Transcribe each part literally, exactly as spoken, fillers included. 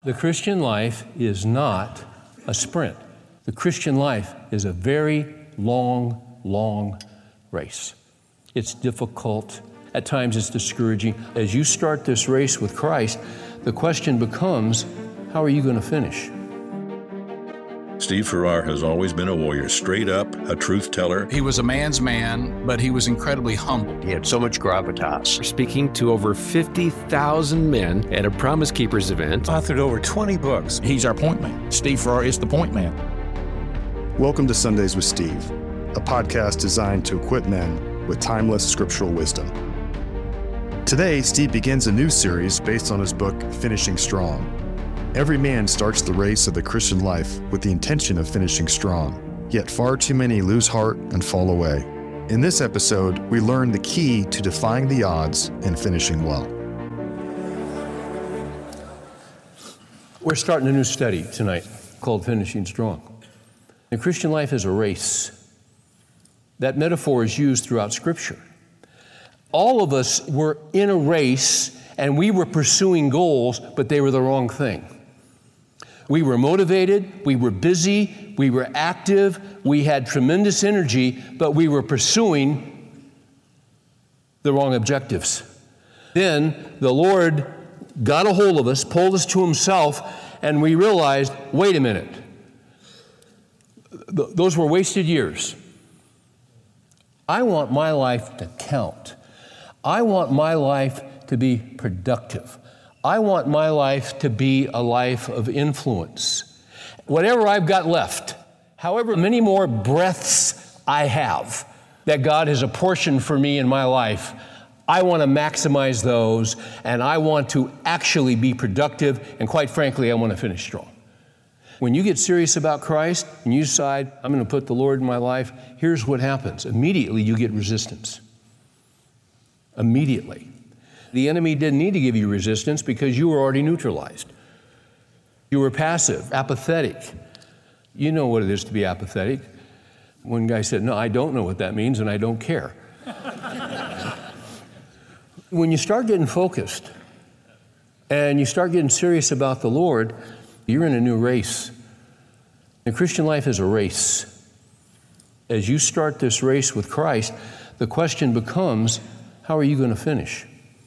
The Christian life is not a sprint. The Christian life is a very long, long race. It's difficult. At times it's discouraging. As you start this race with Christ, the question becomes, how are you going to finish? Steve Farrar has always been a warrior, straight up, a truth teller. He was a man's man, but he was incredibly humble. He had so much gravitas. Speaking to over fifty thousand men at a Promise Keepers event. Authored over twenty books. He's our point man. Steve Farrar is the point man. Welcome to Sundays with Steve, a podcast designed to equip men with timeless scriptural wisdom. Today, Steve begins a new series based on his book, Finishing Strong. Every man starts the race of the Christian life with the intention of finishing strong, yet far too many lose heart and fall away. In this episode, we learn the key to defying the odds and finishing well. We're starting a new study tonight called Finishing Strong. The Christian life is a race. That metaphor is used throughout Scripture. All of us were in a race and we were pursuing goals, but they were the wrong thing. We were motivated, we were busy, we were active, we had tremendous energy, but we were pursuing the wrong objectives. Then the Lord got a hold of us, pulled us to Himself, and we realized, wait a minute, Th- those were wasted years. I want my life to count. I want my life to be productive. I want my life to be a life of influence. Whatever I've got left, however many more breaths I have that God has apportioned for me in my life, I want to maximize those, and I want to actually be productive, and quite frankly, I want to finish strong. When you get serious about Christ and you decide, I'm going to put the Lord in my life, here's what happens. Immediately you get resistance. Immediately. The enemy didn't need to give you resistance because you were already neutralized. You were passive, apathetic. You know what it is to be apathetic. One guy said, no, I don't know what that means and I don't care. When you start getting focused and you start getting serious about the Lord, you're in a new race. The Christian life is a race. As you start this race with Christ, the question becomes, how are you going to finish?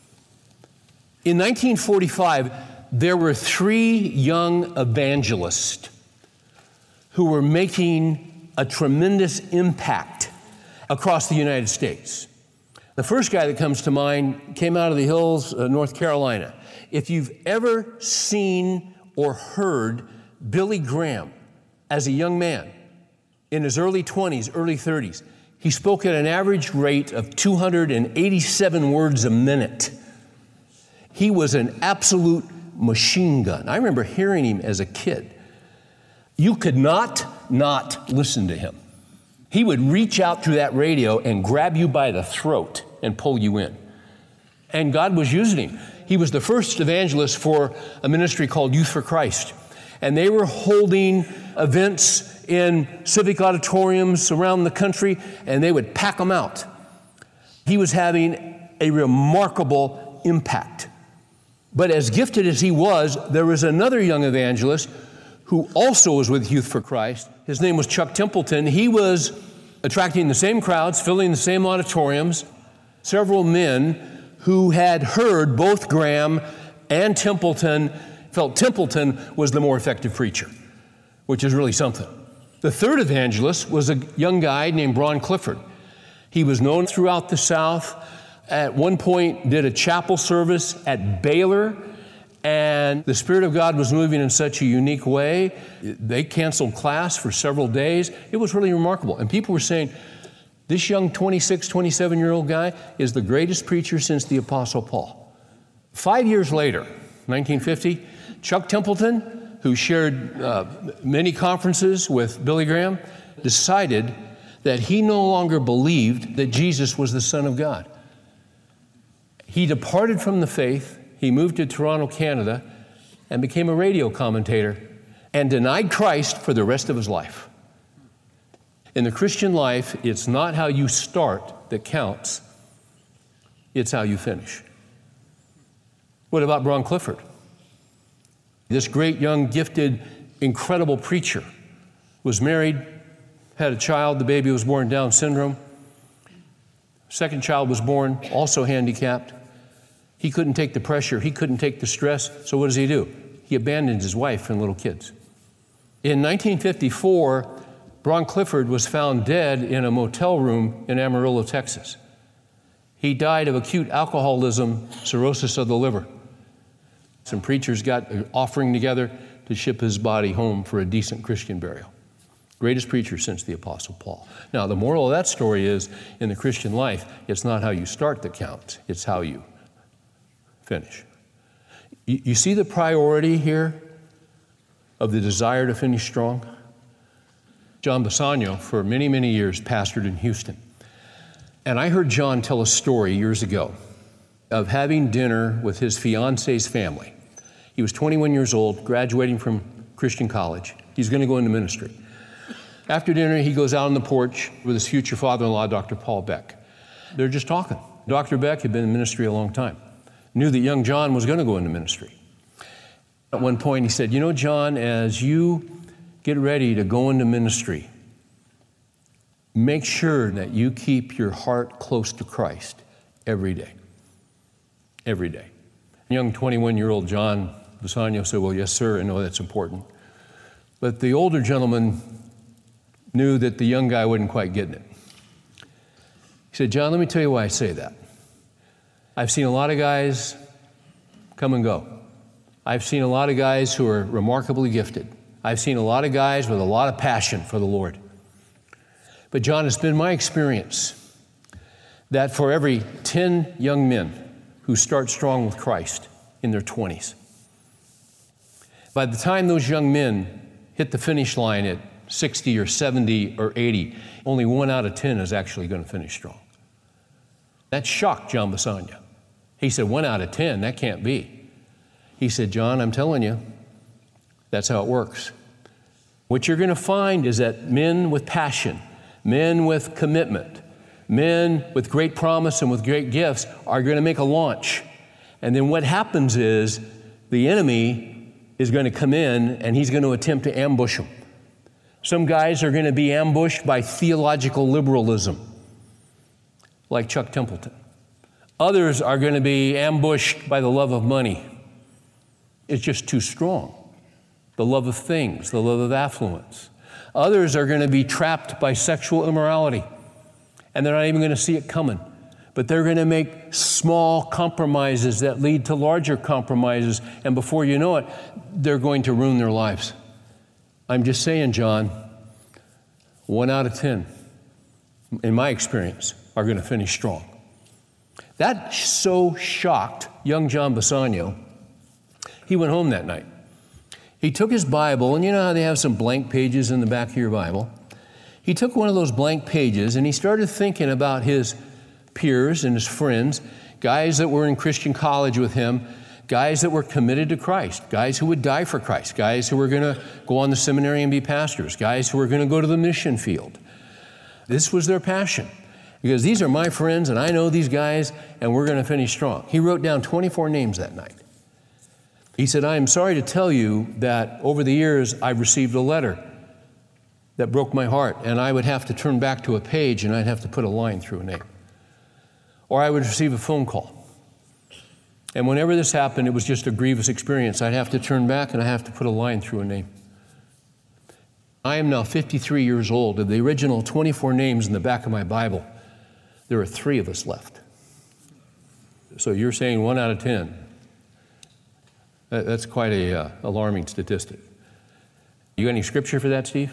In nineteen forty-five, there were three young evangelists who were making a tremendous impact across the United States. The first guy that comes to mind came out of the hills of North Carolina. If you've ever seen or heard Billy Graham as a young man in his early twenties, early thirties, he spoke at an average rate of two hundred eighty-seven words a minute. He was an absolute machine gun. I remember hearing him as a kid. You could not not listen to him. He would reach out through that radio and grab you by the throat and pull you in. And God was using him. He was the first evangelist for a ministry called Youth for Christ. And they were holding events in civic auditoriums around the country, and they would pack them out. He was having a remarkable impact. But as gifted as he was, there was another young evangelist who also was with Youth for Christ. His name was Chuck Templeton. He was attracting the same crowds, filling the same auditoriums. Several men who had heard both Graham and Templeton felt Templeton was the more effective preacher, which is really something. The third evangelist was a young guy named Bron Clifford. He was known throughout the South. At one point did a chapel service at Baylor, and the Spirit of God was moving in such a unique way. They canceled class for several days. It was really remarkable. And people were saying, this young twenty-six, twenty-seven-year-old guy is the greatest preacher since the Apostle Paul. Five years later, nineteen fifty, Chuck Templeton, who shared uh, many conferences with Billy Graham, decided that he no longer believed that Jesus was the Son of God. He departed from the faith, he moved to Toronto, Canada, and became a radio commentator and denied Christ for the rest of his life. In the Christian life, it's not how you start that counts, it's how you finish. What about Bron Clifford? This great, young, gifted, incredible preacher was married, had a child. The baby was born Down syndrome. Second child was born, also handicapped. He couldn't take the pressure. He couldn't take the stress. So what does he do? He abandoned his wife and little kids. In nineteen fifty-four, Bron Clifford was found dead in a motel room in Amarillo, Texas. He died of acute alcoholism, cirrhosis of the liver. Some preachers got an offering together to ship his body home for a decent Christian burial. Greatest preacher since the Apostle Paul. Now, the moral of that story is, in the Christian life, it's not how you start that counts, it's how you finish. You, you see the priority here of the desire to finish strong? John Bisagno, for many, many years, pastored in Houston. And I heard John tell a story years ago of having dinner with his fiance's family. He was twenty-one years old, graduating from Christian college. He's going to go into ministry. After dinner, he goes out on the porch with his future father-in-law, Doctor Paul Beck. They're just talking. Doctor Beck had been in ministry a long time, knew that young John was going to go into ministry. At one point, he said, you know, John, as you get ready to go into ministry, make sure that you keep your heart close to Christ every day. Every day. Young twenty-one-year-old John Bisagno said, well, yes, sir, I know that's important. But the older gentleman knew that the young guy wasn't quite getting it. He said, John, let me tell you why I say that. I've seen a lot of guys come and go. I've seen a lot of guys who are remarkably gifted. I've seen a lot of guys with a lot of passion for the Lord. But John, it's been my experience that for every ten young men who start strong with Christ in their twenties, by the time those young men hit the finish line at sixty or seventy or eighty, only one out of ten is actually going to finish strong. That shocked John Bisagno. He said, one out of ten, that can't be. He said, John, I'm telling you, that's how it works. What you're going to find is that men with passion, men with commitment, men with great promise and with great gifts are going to make a launch. And then what happens is the enemy is going to come in and he's going to attempt to ambush them. Some guys are going to be ambushed by theological liberalism, like Chuck Templeton. Others are going to be ambushed by the love of money. It's just too strong. The love of things, the love of affluence. Others are going to be trapped by sexual immorality, and they're not even going to see it coming. But they're going to make small compromises that lead to larger compromises, and before you know it, they're going to ruin their lives. I'm just saying, John, one out of ten, in my experience, are going to finish strong. That so shocked young John Bisagno, he went home that night. He took his Bible, and you know how they have some blank pages in the back of your Bible? He took one of those blank pages and he started thinking about his peers and his friends, guys that were in Christian college with him, guys that were committed to Christ, guys who would die for Christ, guys who were going to go on the seminary and be pastors, guys who were going to go to the mission field. This was their passion, because these are my friends and I know these guys and we're going to finish strong. He wrote down twenty-four names that night. He said, I am sorry to tell you that over the years I've received a letter that broke my heart, and I would have to turn back to a page and I'd have to put a line through a name. Or I would receive a phone call. And whenever this happened, it was just a grievous experience. I'd have to turn back and I have to put a line through a name. I am now fifty-three years old. Of the original twenty-four names in the back of my Bible, there are three of us left. So you're saying one out of ten. That's quite a uh, alarming statistic. You got any scripture for that, Steve?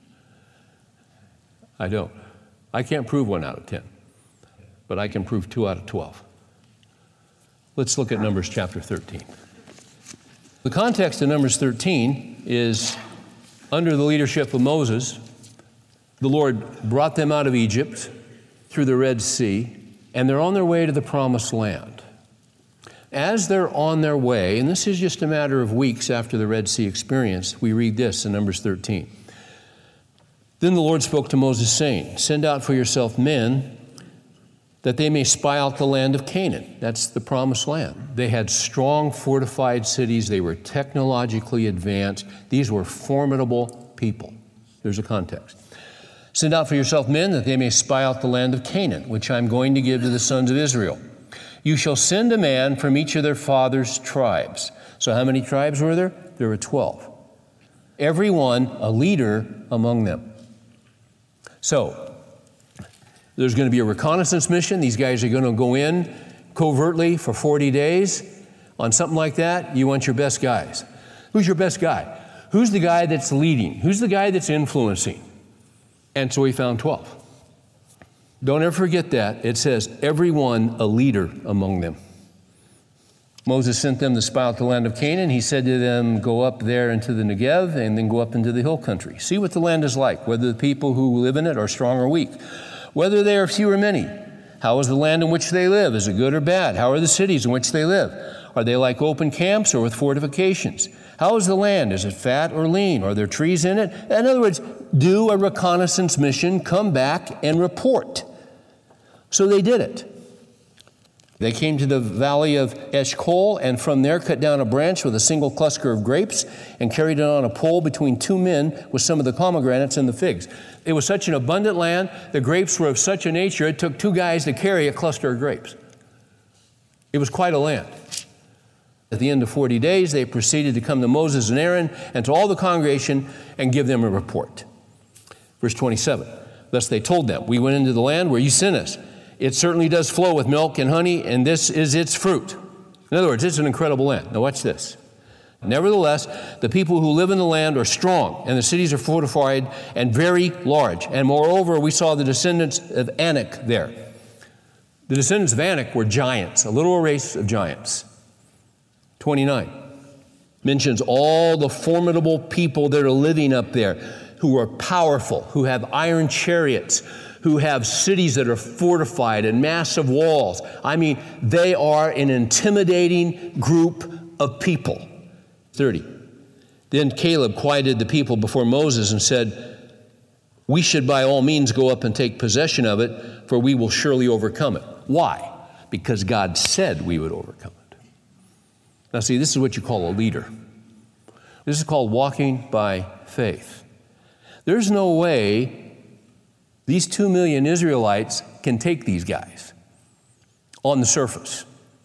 I don't. I can't prove one out of ten, but I can prove two out of twelve. Let's look at Numbers chapter thirteen. The context of Numbers thirteen is under the leadership of Moses, the Lord brought them out of Egypt through the Red Sea, and they're on their way to the Promised Land. As they're on their way, and this is just a matter of weeks after the Red Sea experience, we read this in Numbers thirteen. Then the Lord spoke to Moses, saying, send out for yourself men that they may spy out the land of Canaan. That's the promised land. They had strong fortified cities. They were technologically advanced. These were formidable people. There's a context. Send out for yourself men that they may spy out the land of Canaan, which I'm going to give to the sons of Israel. You shall send a man from each of their fathers' tribes. So how many tribes were there? There were twelve. Every one a leader among them. So there's going to be a reconnaissance mission. These guys are going to go in covertly for forty days. On something like that, you want your best guys. Who's your best guy? Who's the guy that's leading? Who's the guy that's influencing? And so he found twelve. Don't ever forget that. It says, everyone a leader among them. Moses sent them to spy out the land of Canaan. He said to them, go up there into the Negev and then go up into the hill country. See what the land is like, whether the people who live in it are strong or weak, whether they are few or many. How is the land in which they live? Is it good or bad? How are the cities in which they live? Are they like open camps or with fortifications? How is the land? Is it fat or lean? Are there trees in it? In other words, do a reconnaissance mission, come back and report. So they did it. They came to the valley of Eshcol, and from there cut down a branch with a single cluster of grapes and carried it on a pole between two men with some of the pomegranates and the figs. It was such an abundant land, the grapes were of such a nature, it took two guys to carry a cluster of grapes. It was quite a land. At the end of forty days, they proceeded to come to Moses and Aaron and to all the congregation and give them a report. Verse twenty-seven, thus they told them, we went into the land where you sent us. It certainly does flow with milk and honey, and this is its fruit. In other words, it's an incredible land. Now watch this. Nevertheless, the people who live in the land are strong, and the cities are fortified and very large. And moreover, we saw the descendants of Anak there. The descendants of Anak were giants, a little race of giants. twenty-nine mentions all the formidable people that are living up there, who are powerful, who have iron chariots, who have cities that are fortified and massive walls. I mean, they are an intimidating group of people. thirty. Then Caleb quieted the people before Moses and said, we should by all means go up and take possession of it, for we will surely overcome it. Why? Because God said we would overcome it. Now see, this is what you call a leader. This is called walking by faith. There's no way these two million Israelites can take these guys on the surface.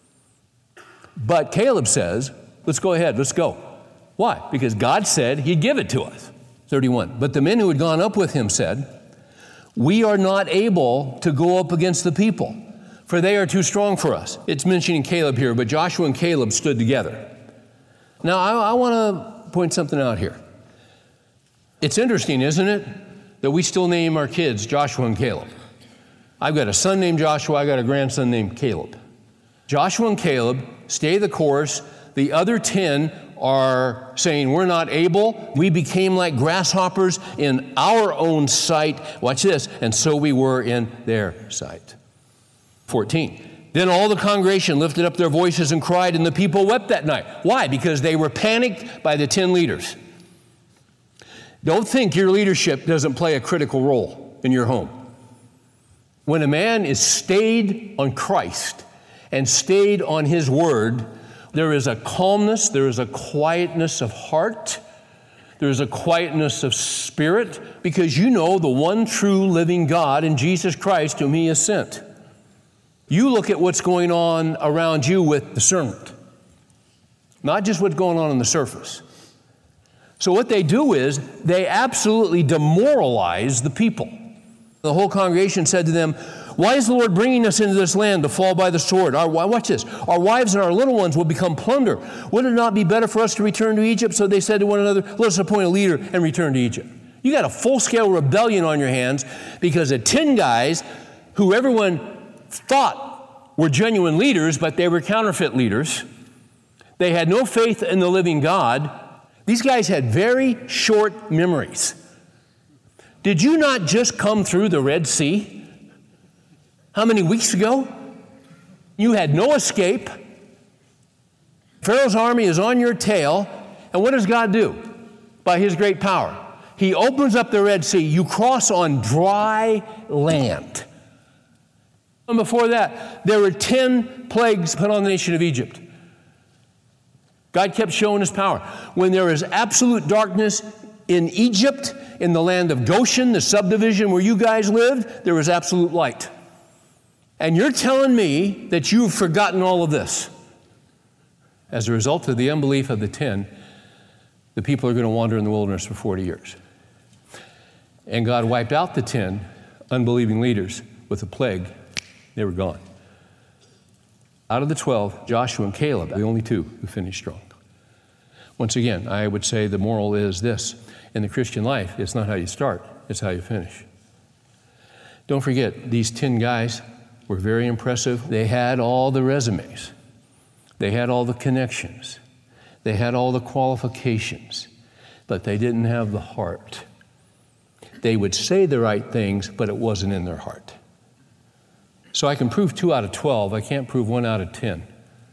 But Caleb says, let's go ahead, let's go. Why? Because God said he'd give it to us. thirty-one. But the men who had gone up with him said, we are not able to go up against the people, for they are too strong for us. It's mentioning Caleb here, but Joshua and Caleb stood together. Now, I, I want to point something out here. It's interesting, isn't it, that we still name our kids Joshua and Caleb. I've got a son named Joshua, I've got a grandson named Caleb. Joshua and Caleb stay the course. The other ten are saying, we're not able. We became like grasshoppers in our own sight. Watch this. And so we were in their sight. fourteen. Then all the congregation lifted up their voices and cried, and the people wept that night. Why? Because they were panicked by the ten leaders. Don't think your leadership doesn't play a critical role in your home. When a man is stayed on Christ and stayed on his word, there is a calmness, there is a quietness of heart, there is a quietness of spirit, because you know the one true living God in Jesus Christ whom he has sent. You look at what's going on around you with discernment, not just what's going on on the surface. So what they do is they absolutely demoralize the people. The whole congregation said to them, why is the Lord bringing us into this land to fall by the sword? Our, watch this. Our wives and our little ones will become plunder. Would it not be better for us to return to Egypt? So they said to one another, let us appoint a leader and return to Egypt. You got a full-scale rebellion on your hands because of ten guys who everyone thought were genuine leaders, but they were counterfeit leaders. They had no faith in the living God. These guys had very short memories. Did you not just come through the Red Sea? How many weeks ago? You had no escape. Pharaoh's army is on your tail. And what does God do? By his great power, he opens up the Red Sea. You cross on dry land. And before that, there were ten plagues put on the nation of Egypt. God kept showing his power. When there was absolute darkness in Egypt, in the land of Goshen, the subdivision where you guys lived, there was absolute light. And you're telling me that you've forgotten all of this. As a result of the unbelief of the ten, the people are going to wander in the wilderness for forty years. And God wiped out the ten unbelieving leaders with a plague. They were gone. Out of the twelve, Joshua and Caleb, the only two who finished strong. Once again, I would say the moral is this. In the Christian life, it's not how you start, it's how you finish. Don't forget, these ten guys were very impressive. They had all the resumes. They had all the connections. They had all the qualifications, but they didn't have the heart. They would say the right things, but it wasn't in their heart. So I can prove two out of twelve. I can't prove one out of ten.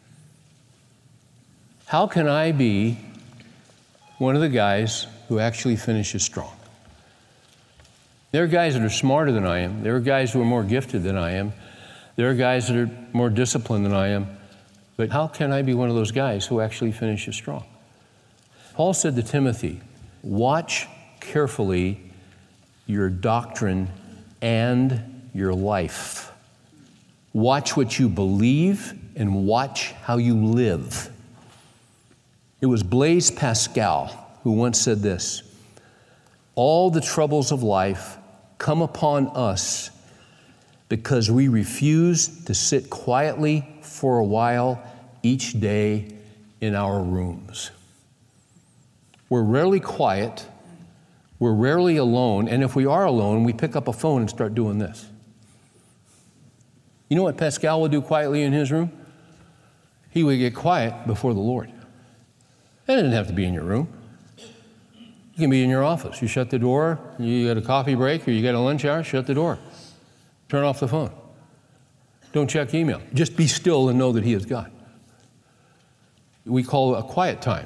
How can I be one of the guys who actually finishes strong? There are guys that are smarter than I am. There are guys who are more gifted than I am. There are guys that are more disciplined than I am. But how can I be one of those guys who actually finishes strong? Paul said to Timothy, watch carefully your doctrine and your life. Watch what you believe and watch how you live. It was Blaise Pascal who once said this, all the troubles of life come upon us because we refuse to sit quietly for a while each day in our rooms. We're rarely quiet, we're rarely alone, and if we are alone, we pick up a phone and start doing this. You know what Pascal would do quietly in his room? He would get quiet before the Lord. It doesn't have to be in your room. It can be in your office. You shut the door, you got a coffee break, or you got a lunch hour, shut the door. Turn off the phone. Don't check email. Just be still and know that He is God. We call it a quiet time.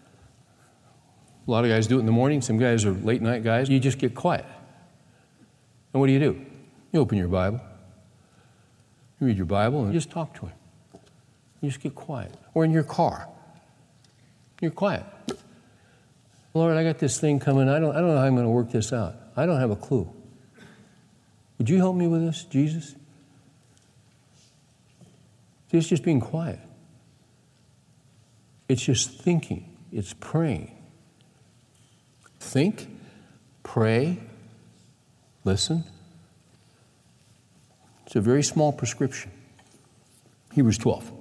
A lot of guys do it in the morning. Some guys are late night guys. You just get quiet. And what do you do? You open your Bible. You read your Bible and just talk to Him. You just get quiet. Or in your car. You're quiet. Lord, I got this thing coming. I don't, I don't know how I'm going to work this out. I don't have a clue. Would you help me with this, Jesus? It's just being quiet. It's just thinking. It's praying. Think, pray, listen. It's a very small prescription. Hebrews twelve.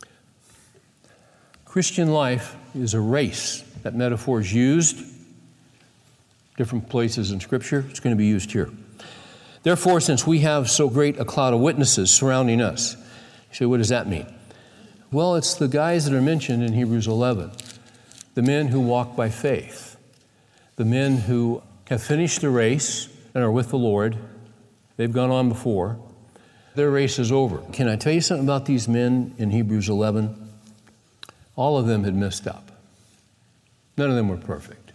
Christian life is a race. That metaphor is used different places in Scripture. It's going to be used here. Therefore, since we have so great a cloud of witnesses surrounding us, you say, what does that mean? Well, it's the guys that are mentioned in Hebrews eleven, the men who walk by faith, the men who have finished the race and are with the Lord. They've gone on before. Their race is over. Can I tell you something about these men in Hebrews eleven? All of them had messed up. None of them were perfect.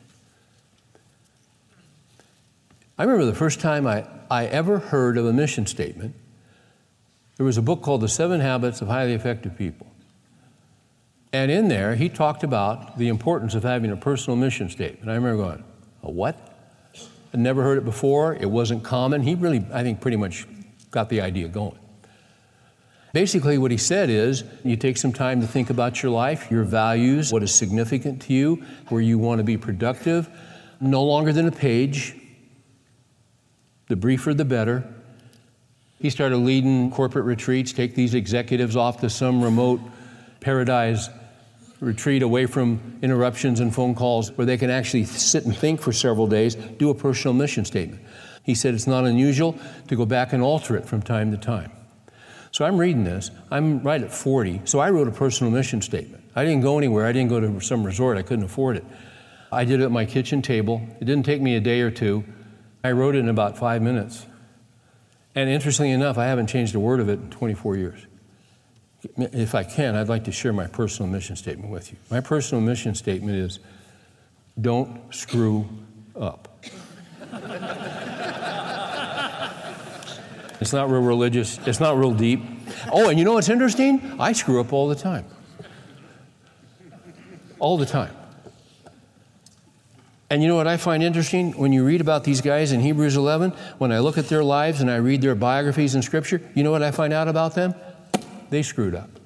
I remember the first time I, I ever heard of a mission statement. There was a book called The Seven Habits of Highly Effective People. And in there, he talked about the importance of having a personal mission statement. I remember going, a what? I'd never heard it before. It wasn't common. He really, I think, pretty much got the idea going. Basically, what he said is, you take some time to think about your life, your values, what is significant to you, where you want to be productive. No longer than a page. The briefer, the better. He started leading corporate retreats, take these executives off to some remote paradise retreat away from interruptions and phone calls where they can actually sit and think for several days, do a personal mission statement. He said it's not unusual to go back and alter it from time to time. So I'm reading this. I'm right at forty, so I wrote a personal mission statement. I didn't go anywhere. I didn't go to some resort. I couldn't afford it. I did it at my kitchen table. It didn't take me a day or two. I wrote it in about five minutes. And interestingly enough, I haven't changed a word of it in twenty-four years. If I can, I'd like to share my personal mission statement with you. My personal mission statement is, don't screw up. It's not real religious. It's not real deep. Oh, and you know what's interesting? I screw up all the time. All the time. And you know what I find interesting? When you read about these guys in Hebrews eleven, when I look at their lives and I read their biographies in Scripture, you know what I find out about them? They screwed up.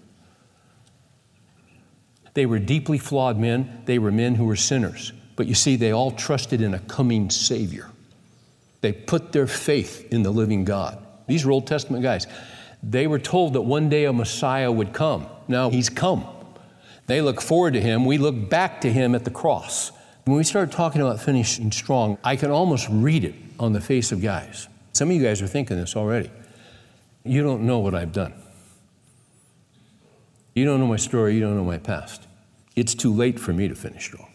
They were deeply flawed men. They were men who were sinners. But you see, they all trusted in a coming Savior. They put their faith in the living God. These are Old Testament guys. They were told that one day a Messiah would come. Now, he's come. They look forward to him. We look back to him at the cross. When we start talking about finishing strong, I can almost read it on the face of guys. Some of you guys are thinking this already. You don't know what I've done. You don't know my story. You don't know my past. It's too late for me to finish strong.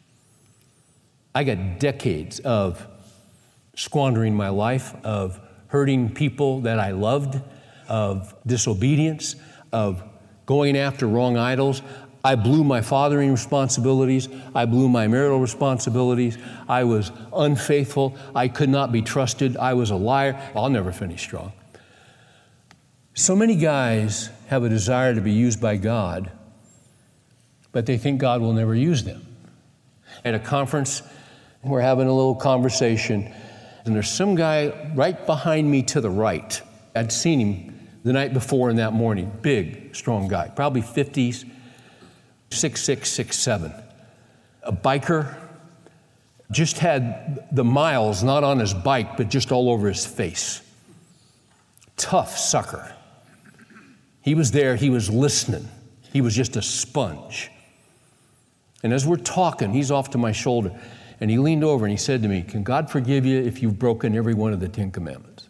I got decades of squandering my life, of hurting people that I loved, of disobedience, of going after wrong idols. I blew my fathering responsibilities. I blew my marital responsibilities. I was unfaithful. I could not be trusted. I was a liar. I'll never finish strong. So many guys have a desire to be used by God, but they think God will never use them. At a conference, we're having a little conversation, and there's some guy right behind me to the right. I'd seen him the night before and that morning. Big, strong guy, probably fifties, six six, six seven. A biker, just had the miles not on his bike, but just all over his face. Tough sucker. He was there, he was listening. He was just a sponge. And as we're talking, he's off to my shoulder, and he leaned over and he said to me, "Can God forgive you if you've broken every one of the Ten Commandments?"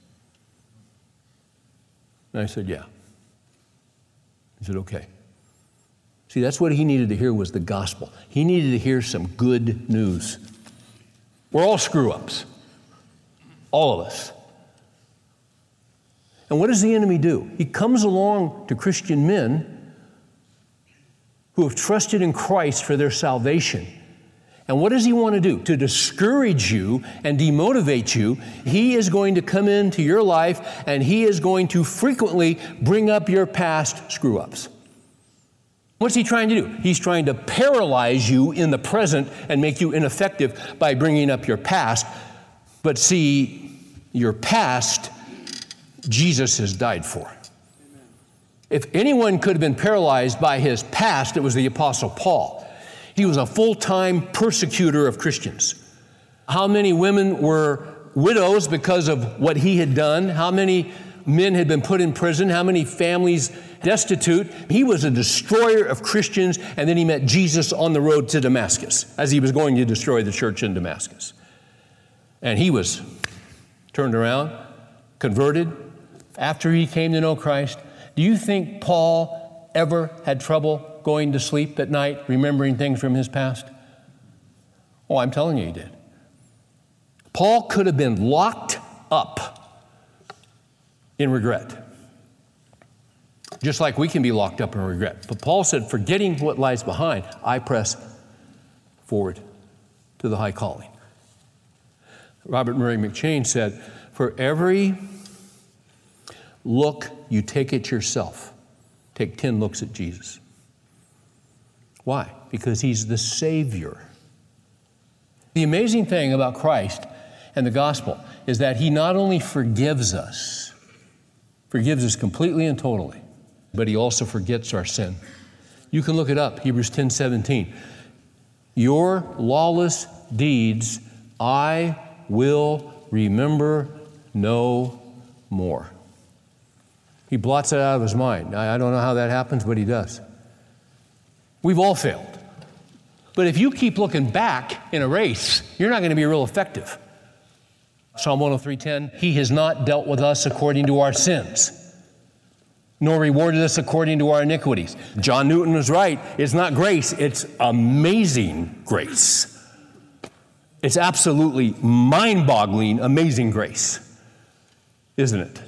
And I said, "Yeah." He said, "Okay." See, that's what he needed to hear was the gospel. He needed to hear some good news. We're all screw-ups. All of us. And what does the enemy do? He comes along to Christian men who have trusted in Christ for their salvation. And what does he want to do? To discourage you and demotivate you. He is going to come into your life and he is going to frequently bring up your past screw-ups. What's he trying to do? He's trying to paralyze you in the present and make you ineffective by bringing up your past. But see, your past, Jesus has died for. If anyone could have been paralyzed by his past, it was the Apostle Paul. He was a full-time persecutor of Christians. How many women were widows because of what he had done? How many men had been put in prison? How many families destitute? He was a destroyer of Christians, and then he met Jesus on the road to Damascus as he was going to destroy the church in Damascus. And he was turned around, converted, after he came to know Christ. Do you think Paul ever had trouble going to sleep at night, remembering things from his past? Oh, I'm telling you he did. Paul could have been locked up in regret. Just like we can be locked up in regret. But Paul said, forgetting what lies behind, I press forward to the high calling. Robert Murray McCheyne said, for every look you take at yourself, take ten looks at Jesus. Why? Because he's the Savior. The amazing thing about Christ and the gospel is that he not only forgives us, forgives us completely and totally, but he also forgets our sin. You can look it up, Hebrews ten seventeen. Your lawless deeds I will remember no more. He blots it out of his mind. I don't know how that happens, but he does. We've all failed. But if you keep looking back in a race, you're not going to be real effective. Psalm one oh three ten, he has not dealt with us according to our sins, nor rewarded us according to our iniquities. John Newton was right. It's not grace, it's amazing grace. It's absolutely mind-boggling, amazing grace, isn't it?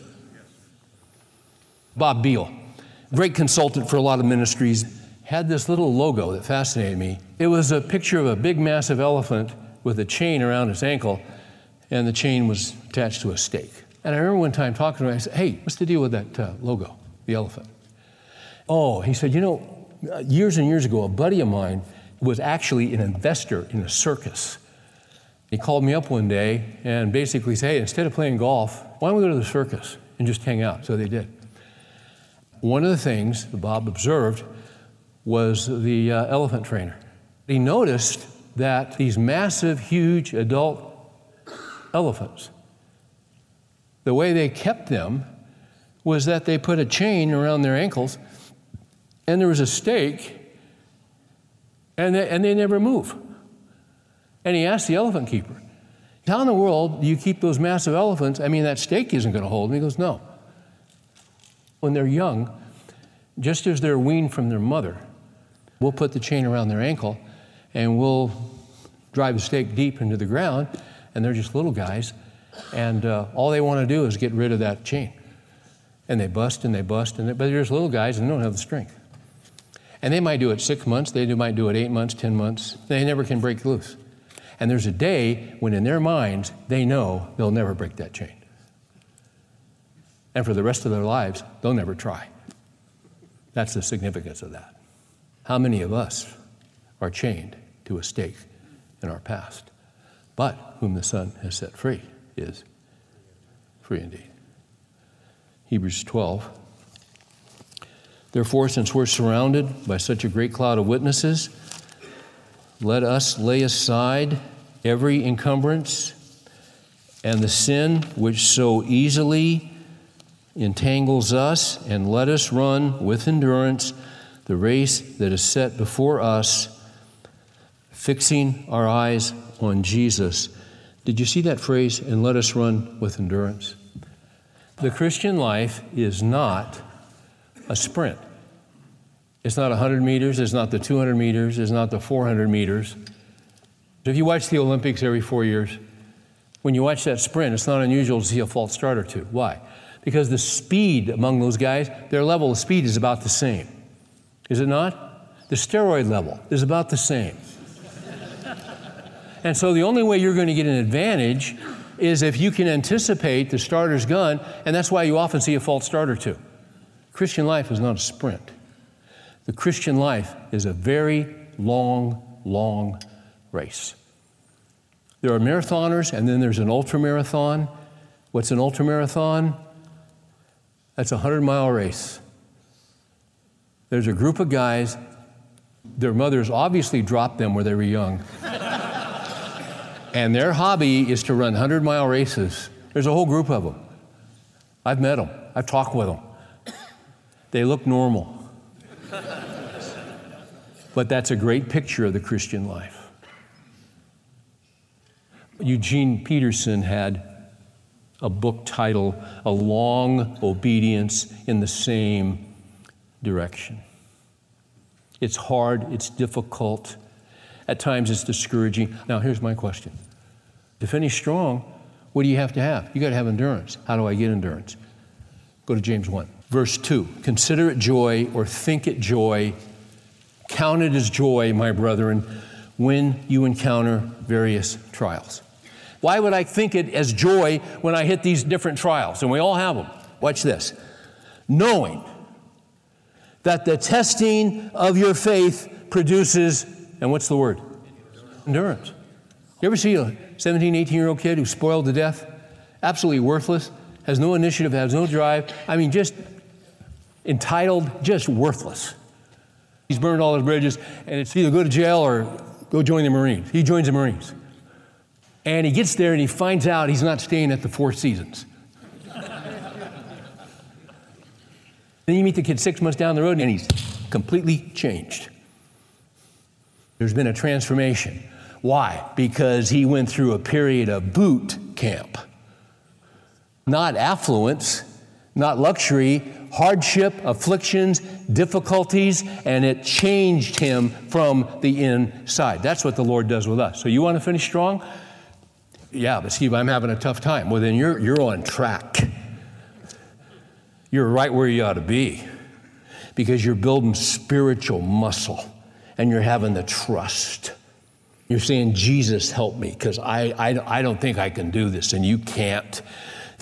Bob Beal, great consultant for a lot of ministries, had this little logo that fascinated me. It was a picture of a big, massive elephant with a chain around its ankle, and the chain was attached to a stake. And I remember one time talking to him, I said, hey, what's the deal with that uh, logo, the elephant? Oh, he said, you know, years and years ago, a buddy of mine was actually an investor in a circus. He called me up one day and basically said, hey, instead of playing golf, why don't we go to the circus and just hang out? So they did. One of the things that Bob observed was the uh, elephant trainer. He noticed that these massive, huge adult elephants, the way they kept them was that they put a chain around their ankles and there was a stake and they, and they never move. And he asked the elephant keeper, how in the world do you keep those massive elephants? I mean, that stake isn't going to hold them. He goes, no. When they're young, just as they're weaned from their mother, we'll put the chain around their ankle and we'll drive the stake deep into the ground, and they're just little guys, and uh, all they want to do is get rid of that chain. And they bust and they bust, and they, but they're just little guys and they don't have the strength. And they might do it six months, they might do it eight months, ten months. They never can break loose. And there's a day when in their minds, they know they'll never break that chain. And for the rest of their lives, they'll never try. That's the significance of that. How many of us are chained to a stake in our past? But whom the Son has set free is free indeed. Hebrews twelve. Therefore, since we're surrounded by such a great cloud of witnesses, let us lay aside every encumbrance and the sin which so easily entangles us, and let us run with endurance the race that is set before us, fixing our eyes on Jesus. Did you see that phrase, and let us run with endurance? The Christian life is not a sprint. It's not one hundred meters, it's not the two hundred meters, it's not the four hundred meters. If you watch the Olympics every four years, when you watch that sprint, it's not unusual to see a false start or two. Why? Because the speed among those guys, their level of speed is about the same. Is it not? The steroid level is about the same. And so the only way you're going to get an advantage is if you can anticipate the starter's gun, and that's why you often see a false start or two. Christian life is not a sprint. The Christian life is a very long, long race. There are marathoners, and then there's an ultramarathon. What's an ultramarathon? That's a hundred-mile race. There's a group of guys, their mothers obviously dropped them when they were young. And their hobby is to run hundred-mile races. There's a whole group of them. I've met them. I've talked with them. They look normal. But that's a great picture of the Christian life. Eugene Peterson had a book titled, A Long Obedience in the Same Direction. It's hard, it's difficult, at times it's discouraging. Now here's my question. To finish strong, what do you have to have? You got to have endurance. How do I get endurance? Go to James one. Verse two, consider it joy or think it joy, count it as joy, my brethren, when you encounter various trials. Why would I think it as joy when I hit these different trials? And we all have them. Watch this. Knowing that the testing of your faith produces, and what's the word? Endurance. You ever see a seventeen, eighteen-year-old kid who's spoiled to death? Absolutely worthless, has no initiative, has no drive. I mean, just entitled, just worthless. He's burned all his bridges, and it's either go to jail or go join the Marines. He joins the Marines. And he gets there and he finds out he's not staying at the Four Seasons. Then you meet the kid six months down the road and he's completely changed. There's been a transformation. Why? Because he went through a period of boot camp. Not affluence, not luxury, hardship, afflictions, difficulties, and it changed him from the inside. That's what the Lord does with us. So you want to finish strong? Yeah, but Steve, I'm having a tough time. Well, then you're, you're on track. You're right where you ought to be because you're building spiritual muscle and you're having the trust. You're saying, Jesus, help me because I, I, I don't think I can do this, and you can't.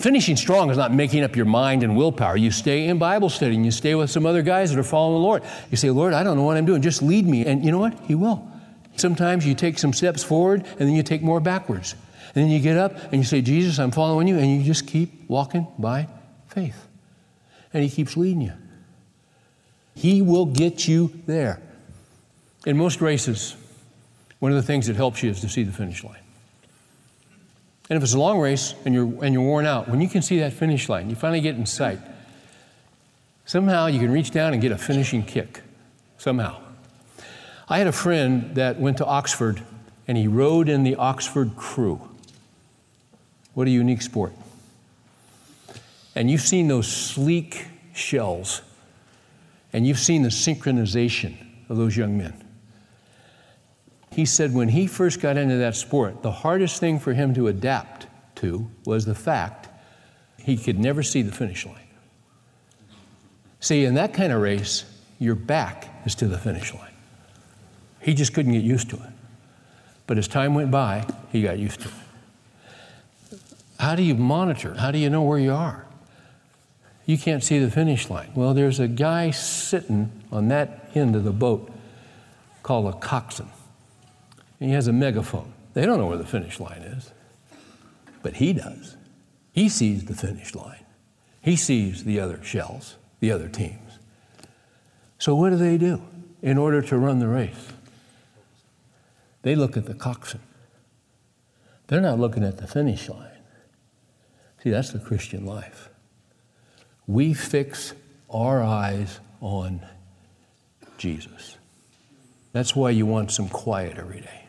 Finishing strong is not making up your mind and willpower. You stay in Bible study and you stay with some other guys that are following the Lord. You say, Lord, I don't know what I'm doing. Just lead me. And you know what? He will. Sometimes you take some steps forward and then you take more backwards. And then you get up and you say, Jesus, I'm following you. And you just keep walking by faith. And he keeps leading you. He will get you there. In most races, one of the things that helps you is to see the finish line. And if it's a long race and you're, and you're worn out, when you can see that finish line, you finally get in sight, somehow you can reach down and get a finishing kick. Somehow. I had a friend that went to Oxford and he rode in the Oxford crew. What a unique sport. And you've seen those sleek shells and you've seen the synchronization of those young men. He said when he first got into that sport, the hardest thing for him to adapt to was the fact he could never see the finish line. See, in that kind of race, your back is to the finish line. He just couldn't get used to it. But as time went by, he got used to it. How do you monitor? How do you know where you are? You can't see the finish line. Well, there's a guy sitting on that end of the boat called a coxswain. And he has a megaphone. They don't know where the finish line is, but he does. He sees the finish line. He sees the other shells, the other teams. So what do they do in order to run the race? They look at the coxswain. They're not looking at the finish line. See, that's the Christian life. We fix our eyes on Jesus. That's why you want some quiet every day.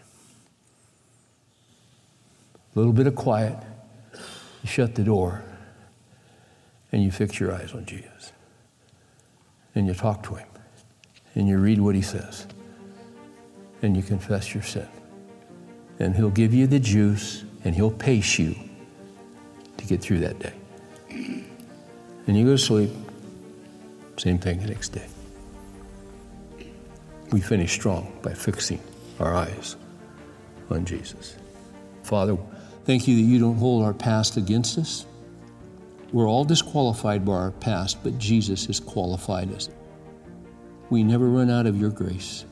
A little bit of quiet, you shut the door, and you fix your eyes on Jesus. And you talk to him, and you read what he says, and you confess your sin. And he'll give you the juice, and he'll pace you to get through that day. And you go to sleep, same thing the next day. We finish strong by fixing our eyes on Jesus. Father, thank you that you don't hold our past against us. We're all disqualified by our past, but Jesus has qualified us. We never run out of your grace.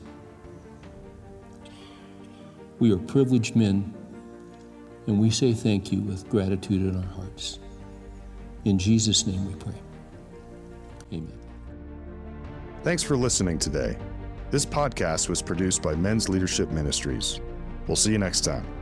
We are privileged men, and we say thank you with gratitude in our hearts. In Jesus' name we pray. Amen. Thanks for listening today. This podcast was produced by Men's Leadership Ministries. We'll see you next time.